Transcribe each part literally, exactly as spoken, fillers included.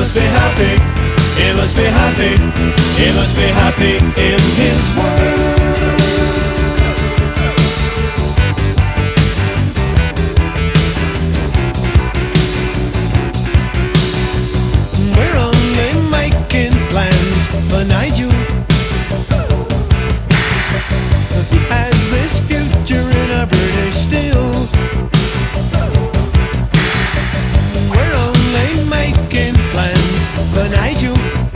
must be happy, he must be happy, he must be happy in his world. We're only making plans for Nigel. He has this future in a British steel. We're only making plans for Nigel.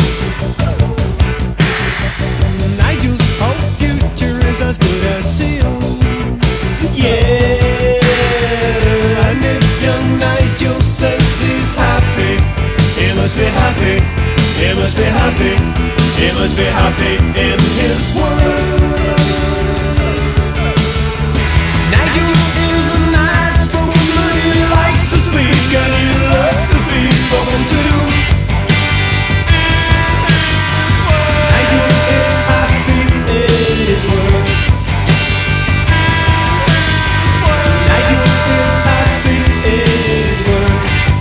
Nigel's whole future is as good as sealed. Yeah, and if young Nigel says he's happy, he must be happy, he must be happy, he must be happy in his world. Nigel is an outspoken man, he likes to speak and he loves to be spoken to. Nigel is happy in his world. Nigel is happy in his world.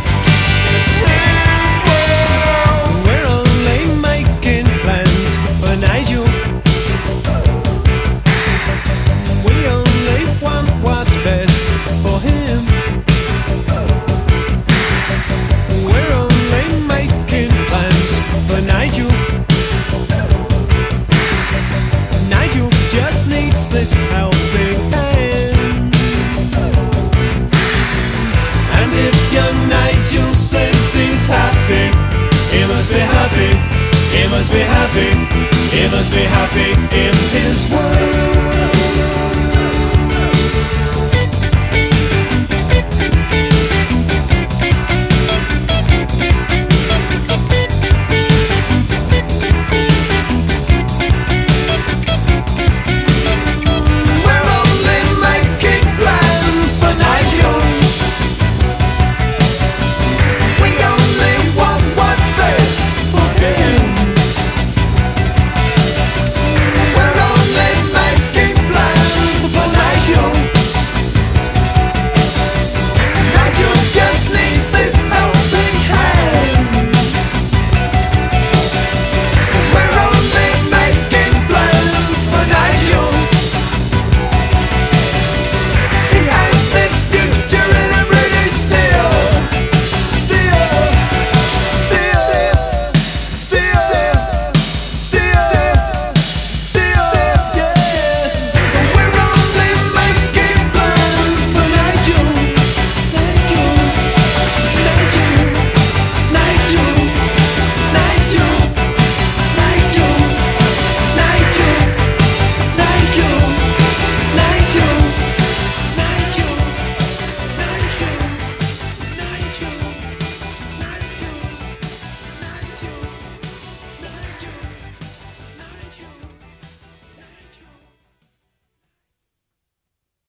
We're only making plans for Nigel. We only want what's best for him. We're only making plans for Nigel. Nigel just needs this helping hand. And if young Nigel says he's happy, he must be happy, he must be happy, he must be happy in his world.